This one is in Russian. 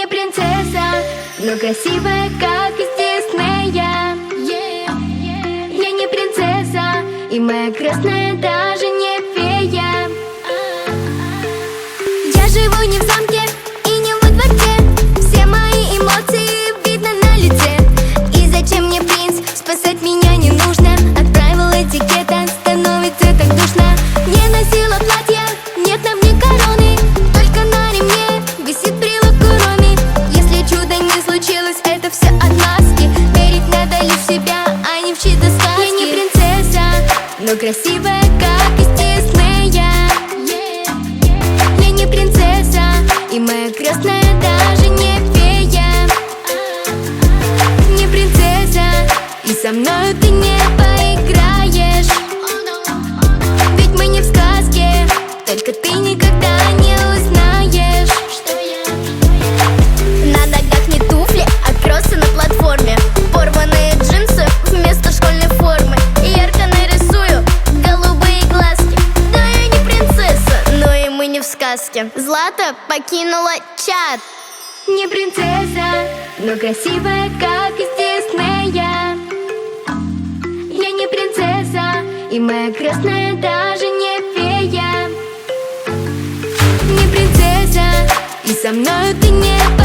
принцесса, но красивая, как из Диснея. Я не принцесса, и моя крестная даже не фея. Я живу не в замке и не во дворце, все мои эмоции видно на лице. И зачем мне принц, спасать меня не нужно. Отправил этикета, становится так душно. Не носила платья, нет на мне короны, только на ремне висит брелок Куроми. Если чудо не случилось, это все отмазки. Верить надо лишь в себя, а не в чьи-то сказки. Я не принцесса, но красивая, как из Диснея. Я не принцесса, и моя крестная даже не фея. Не принцесса, и со мною ты не поиграешь. Ведь мы не в сказке, только ты никогда не узнаешь. На ногах не туфли, а кроссы на платформе. Порванные джинсы вместо школьной формы. Ярко нарисую голубые глазки. Да, я не принцесса, но и мы не в сказке. Злата покинула чат. Не принцесса, но красивая, как из Диснея. Я не принцесса, и моя крестная даже не фея. Не принцесса, и со мною ты не